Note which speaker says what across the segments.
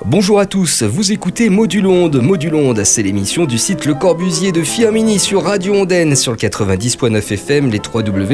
Speaker 1: Bonjour à tous, vous écoutez Modulonde. Modulonde, c'est l'émission du site Le Corbusier de Firminy sur Radio Ondaine, sur le 90.9 FM, les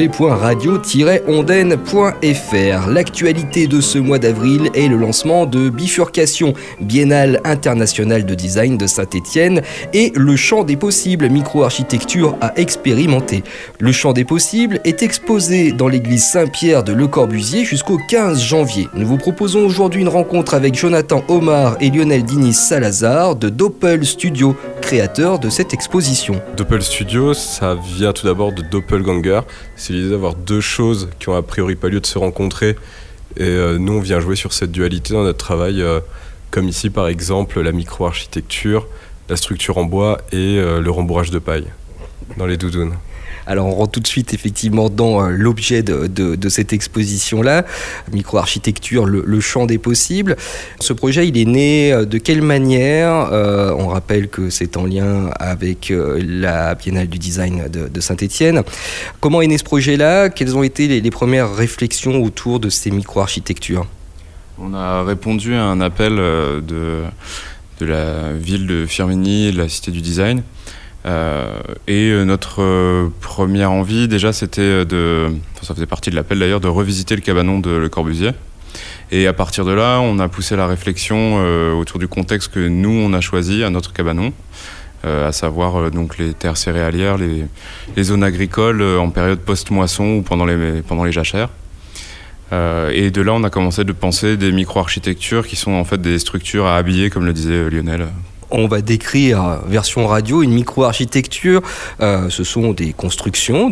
Speaker 1: www.radio-ondaine.fr. L'actualité de ce mois d'avril est le lancement de Bifurcation, Biennale internationale de design de Saint-Étienne, et le champ des possibles, micro-architecture à expérimenter. Le champ des possibles est exposé dans l'église Saint-Pierre de Le Corbusier jusqu'au 15 janvier. Nous vous proposons aujourd'hui une rencontre avec Jonathan Omar et Lionel Dinis Salazar de Doppel Studio, créateurs de cette exposition.
Speaker 2: Doppel Studio, ça vient tout d'abord de Doppelganger. C'est l'idée d'avoir deux choses qui ont a priori pas lieu de se rencontrer. Et nous, on vient jouer sur cette dualité dans notre travail, comme ici par exemple la micro-architecture, la structure en bois et le rembourrage de paille dans les doudounes.
Speaker 1: Alors on rentre tout de suite effectivement dans l'objet de cette exposition-là, micro-architecture, le champ des possibles. Ce projet, il est né de quelle manière ? On rappelle que c'est en lien avec la Biennale du design de Saint-Étienne. Comment est né ce projet-là ? Quelles ont été les premières réflexions autour de ces micro-architectures ?
Speaker 3: On a répondu à un appel de la ville de Firminy, de la Cité du Design. Et notre première envie déjà c'était ça faisait partie de l'appel d'ailleurs, de revisiter le cabanon de Le Corbusier, et à partir de là on a poussé la réflexion autour du contexte que nous on a choisi à notre cabanon, à savoir donc les terres céréalières, les zones agricoles en période post-moisson ou pendant les jachères. Et de là on a commencé de penser des micro-architectures qui sont en fait des structures à habiller, comme le disait Lionel.
Speaker 1: On va décrire, version radio, une micro-architecture. Ce sont des constructions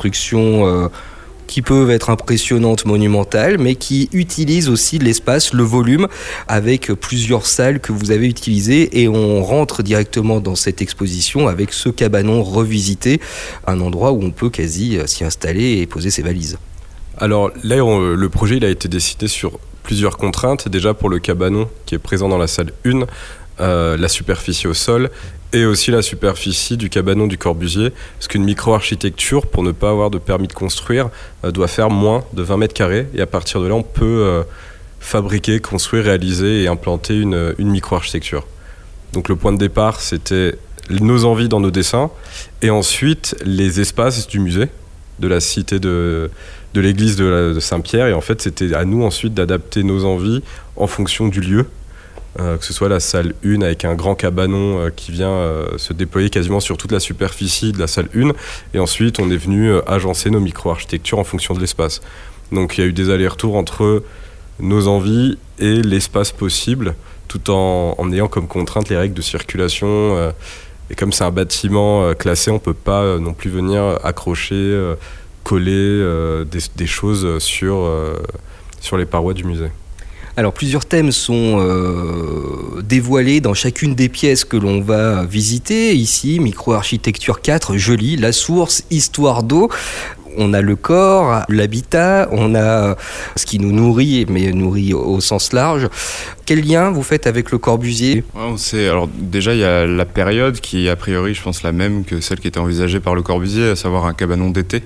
Speaker 1: qui peuvent être impressionnantes, monumentales, mais qui utilisent aussi l'espace, le volume, avec plusieurs salles que vous avez utilisées. Et on rentre directement dans cette exposition avec ce cabanon revisité, un endroit où on peut quasi s'y installer et poser ses valises.
Speaker 2: Alors là, le projet il a été décidé sur plusieurs contraintes. Déjà pour le cabanon qui est présent dans la salle 1, la superficie au sol et aussi la superficie du cabanon du Corbusier, parce qu'une micro-architecture, pour ne pas avoir de permis de construire, doit faire moins de 20 mètres carrés, et à partir de là on peut fabriquer, construire, réaliser et implanter une micro-architecture. Donc le point de départ c'était nos envies dans nos dessins, et ensuite les espaces du musée, de la cité de l'église de Saint-Pierre, et en fait c'était à nous ensuite d'adapter nos envies en fonction du lieu. Que ce soit la salle 1 avec un grand cabanon qui vient se déployer quasiment sur toute la superficie de la salle 1, et ensuite on est venu agencer nos micro-architectures en fonction de l'espace. Donc il y a eu des allers-retours entre nos envies et l'espace possible, tout en ayant comme contrainte les règles de circulation, et comme c'est un bâtiment classé, on ne peut pas non plus venir accrocher, coller des choses sur les parois du musée.
Speaker 1: Alors plusieurs thèmes sont dévoilés dans chacune des pièces que l'on va visiter. Ici, micro-architecture 4, joli, la source, histoire d'eau. On a le corps, l'habitat, on a ce qui nous nourrit, mais nourrit au sens large. Quel lien vous faites avec Le Corbusier ?
Speaker 3: Alors déjà, il y a la période qui est a priori, je pense, la même que celle qui était envisagée par Le Corbusier, à savoir un cabanon d'été.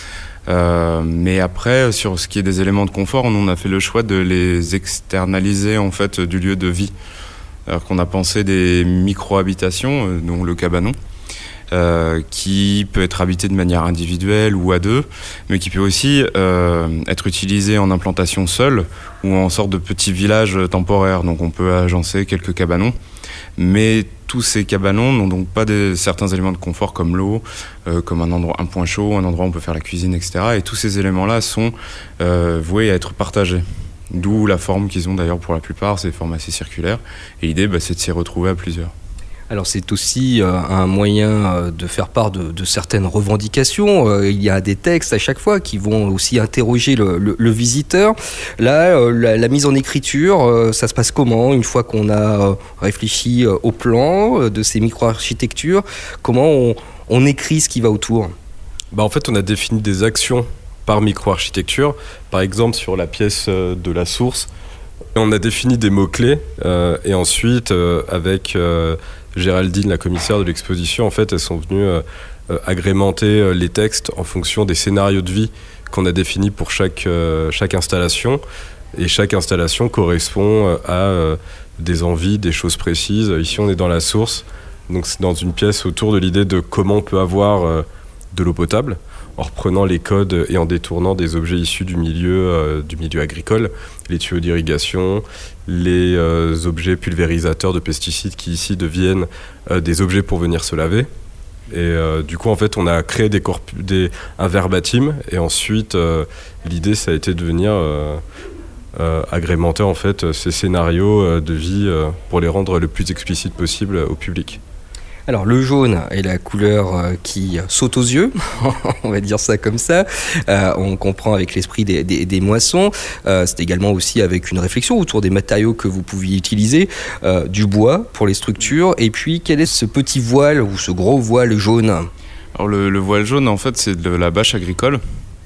Speaker 3: Mais après, sur ce qui est des éléments de confort, on a fait le choix de les externaliser en fait du lieu de vie. Alors qu'on a pensé des micro-habitations, dont le cabanon, qui peut être habité de manière individuelle ou à deux, mais qui peut aussi être utilisé en implantation seule ou en sorte de petit village temporaire. Donc on peut agencer quelques cabanons, mais tous ces cabanons n'ont donc pas certains éléments de confort comme l'eau, comme un point chaud, un endroit où on peut faire la cuisine, etc. Et tous ces éléments-là sont voués à être partagés. D'où la forme qu'ils ont d'ailleurs pour la plupart, c'est des formes assez circulaires. Et l'idée, c'est de s'y retrouver à plusieurs.
Speaker 1: Alors c'est aussi un moyen de faire part de certaines revendications. Il y a des textes à chaque fois qui vont aussi interroger le visiteur. Là, la mise en écriture, ça se passe comment une fois qu'on a réfléchi au plan de ces micro-architectures? Comment on écrit ce qui va autour?
Speaker 2: En fait, on a défini des actions par micro-architecture. Par exemple, sur la pièce de la source, on a défini des mots-clés et ensuite, avec Géraldine, la commissaire de l'exposition, en fait, elles sont venues agrémenter les textes en fonction des scénarios de vie qu'on a définis pour chaque installation. Et chaque installation correspond à des envies, des choses précises. Ici, on est dans la source. Donc, c'est dans une pièce autour de l'idée de comment on peut avoir de l'eau potable, en reprenant les codes et en détournant des objets issus du milieu agricole, les tuyaux d'irrigation, les objets pulvérisateurs de pesticides qui ici deviennent des objets pour venir se laver. Et du coup, en fait, on a créé un verbatim, et ensuite, l'idée, ça a été de venir agrémenter en fait ces scénarios de vie pour les rendre le plus explicites possible au public.
Speaker 1: Alors le jaune est la couleur qui saute aux yeux, on va dire ça comme ça. On comprend avec l'esprit des moissons. C'est également aussi avec une réflexion autour des matériaux que vous pouviez utiliser, du bois pour les structures. Et puis quel est ce petit voile ou ce gros voile jaune ?
Speaker 3: Alors le voile jaune, en fait, c'est de la bâche agricole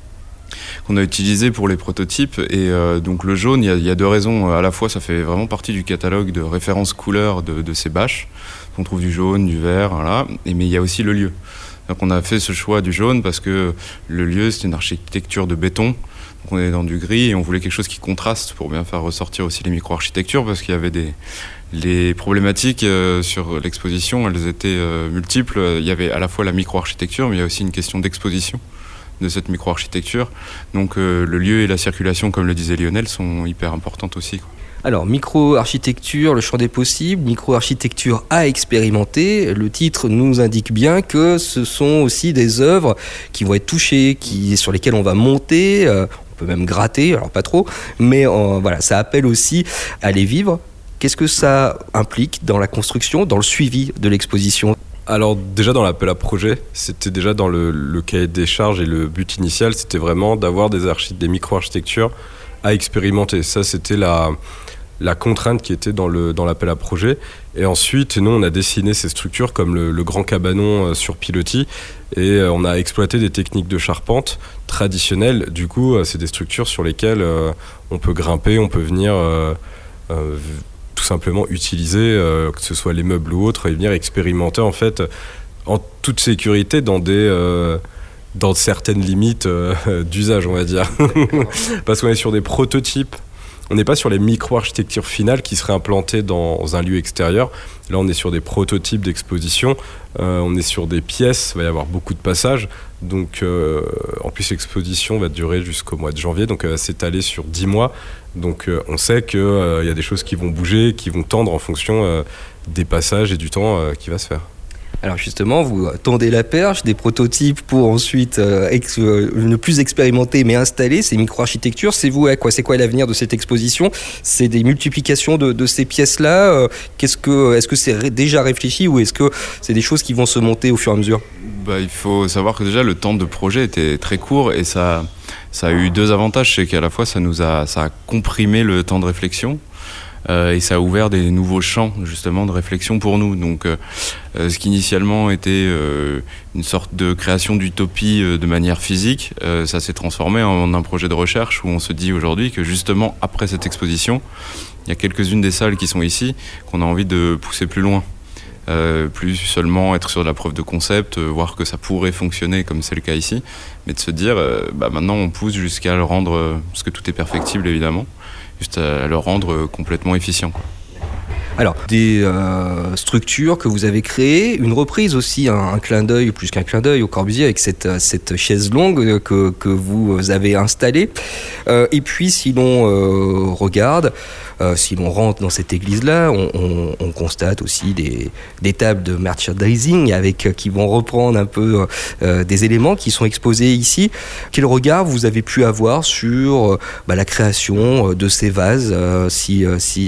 Speaker 3: qu'on a utilisé pour les prototypes. Et donc le jaune, il y a deux raisons. À la fois, ça fait vraiment partie du catalogue de références couleurs de ces bâches. On trouve du jaune, du vert, voilà. Mais il y a aussi le lieu. Donc on a fait ce choix du jaune parce que le lieu, c'est une architecture de béton. Donc on est dans du gris et on voulait quelque chose qui contraste pour bien faire ressortir aussi les micro-architectures, parce qu'il y avait les problématiques sur l'exposition, elles étaient multiples. Il y avait à la fois la micro-architecture, mais il y a aussi une question d'exposition de cette micro-architecture. Donc le lieu et la circulation, comme le disait Lionel, sont hyper importantes aussi, quoi.
Speaker 1: Alors, micro-architecture, le champ des possibles, micro-architecture à expérimenter. Le titre nous indique bien que ce sont aussi des œuvres qui vont être touchées, sur lesquelles on va monter, on peut même gratter, alors pas trop, mais voilà, ça appelle aussi à les vivre. Qu'est-ce que ça implique dans la construction, dans le suivi de l'exposition ?
Speaker 2: Alors déjà dans l'appel à projet, c'était déjà dans le cahier des charges, et le but initial, c'était vraiment d'avoir des micro-architectures à expérimenter. Ça, c'était la contrainte qui était dans l'appel à projet. Et ensuite, nous, on a dessiné ces structures comme le grand cabanon sur pilotis, et on a exploité des techniques de charpente traditionnelles. Du coup, c'est des structures sur lesquelles on peut grimper, on peut venir tout simplement utiliser, que ce soit les meubles ou autres, et venir expérimenter en fait en toute sécurité dans certaines limites d'usage, on va dire. Parce qu'on est sur des prototypes. On n'est pas sur les micro-architectures finales qui seraient implantées dans un lieu extérieur. Là, on est sur des prototypes d'exposition. On est sur des pièces. Il va y avoir beaucoup de passages. Donc, en plus, l'exposition va durer jusqu'au mois de janvier. Donc, elle va s'étaler sur 10 mois. Donc, on sait qu'il y a des choses qui vont bouger, qui vont tendre en fonction des passages et du temps qui va se faire.
Speaker 1: Alors justement, vous tendez la perche, des prototypes pour ensuite ne plus expérimenter mais installer ces micro-architectures. C'est quoi l'avenir de cette exposition ? C'est des multiplications de ces pièces-là. Est-ce que c'est déjà réfléchi, ou est-ce que c'est des choses qui vont se monter au fur et à mesure ?
Speaker 3: Il faut savoir que déjà le temps de projet était très court, et ça a eu deux avantages. C'est qu'à la fois ça a comprimé le temps de réflexion. Et ça a ouvert des nouveaux champs justement de réflexion pour nous. Donc ce qui initialement était une sorte de création d'utopie de manière physique, ça s'est transformé en un projet de recherche où on se dit aujourd'hui que justement après cette exposition, il y a quelques-unes des salles qui sont ici qu'on a envie de pousser plus loin. Plus seulement être sur de la preuve de concept, voir que ça pourrait fonctionner comme c'est le cas ici, mais de se dire maintenant on pousse jusqu'à le rendre, parce que tout est perfectible évidemment, juste à le rendre complètement efficient, quoi.
Speaker 1: Alors, des structures que vous avez créées, une reprise aussi, un clin d'œil, plus qu'un clin d'œil au Corbusier, avec cette chaise longue que vous avez installée. Et puis, si l'on regarde, si l'on rentre dans cette église-là, on constate aussi des tables de merchandising qui vont reprendre un peu des éléments qui sont exposés ici. Quel regard vous avez pu avoir sur la création de ces vases, si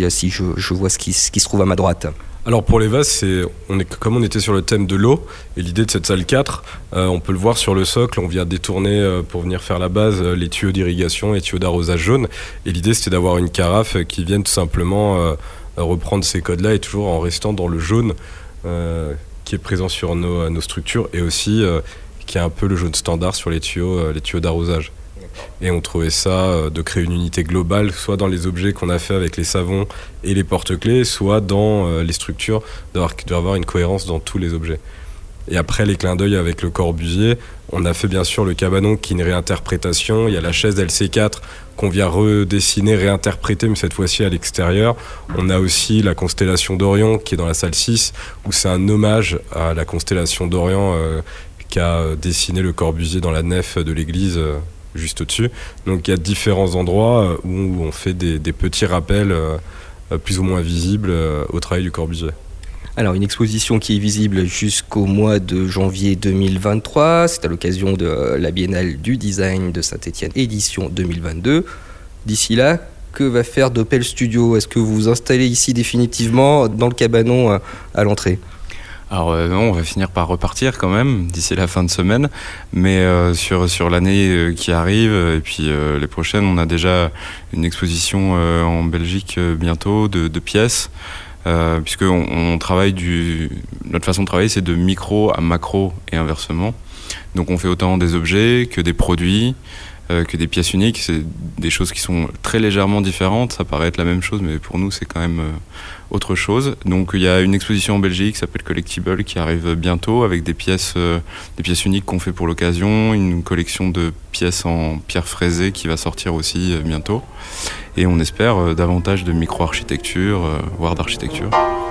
Speaker 1: je vois ce qui se trouve à ma droite?
Speaker 2: Alors pour les vases, comme on était sur le thème de l'eau, et l'idée de cette salle 4, on peut le voir sur le socle, on vient détourner pour venir faire la base les tuyaux d'irrigation et tuyaux d'arrosage jaune, et l'idée c'était d'avoir une carafe qui vienne tout simplement reprendre ces codes-là, et toujours en restant dans le jaune qui est présent sur nos structures, et aussi qui est un peu le jaune standard sur les tuyaux d'arrosage. Et on trouvait ça de créer une unité globale, soit dans les objets qu'on a fait avec les savons et les porte-clés, soit dans les structures, d'avoir une cohérence dans tous les objets. Et après les clins d'œil avec le Corbusier, on a fait bien sûr le cabanon qui est une réinterprétation. Il y a la chaise LC4 qu'on vient redessiner, réinterpréter, mais cette fois-ci à l'extérieur. On a aussi la constellation d'Orion qui est dans la salle 6, où c'est un hommage à la constellation d'Orion qu'a dessiné le Corbusier dans la nef de l'église juste au-dessus. Donc il y a différents endroits où on fait des petits rappels plus ou moins visibles au travail du Corbusier.
Speaker 1: Alors, une exposition qui est visible jusqu'au mois de janvier 2023. C'est à l'occasion de la Biennale du Design de Saint-Étienne, édition 2022. D'ici là, que va faire Doppel Studio ? Est-ce que vous vous installez ici définitivement dans le cabanon à l'entrée ?
Speaker 3: Alors non, on va finir par repartir quand même d'ici la fin de semaine, mais sur l'année qui arrive et puis les prochaines, on a déjà une exposition en Belgique bientôt de pièces. Puisque on travaille notre façon de travailler, c'est de micro à macro et inversement. Donc on fait autant des objets que des produits, que des pièces uniques. C'est des choses qui sont très légèrement différentes. Ça paraît être la même chose, mais pour nous c'est quand même autre chose. Donc il y a une exposition en Belgique qui s'appelle Collectible qui arrive bientôt avec des pièces uniques qu'on fait pour l'occasion, une collection de pièces en pierre fraisée qui va sortir aussi bientôt. Et on espère davantage de micro-architecture, voire d'architecture.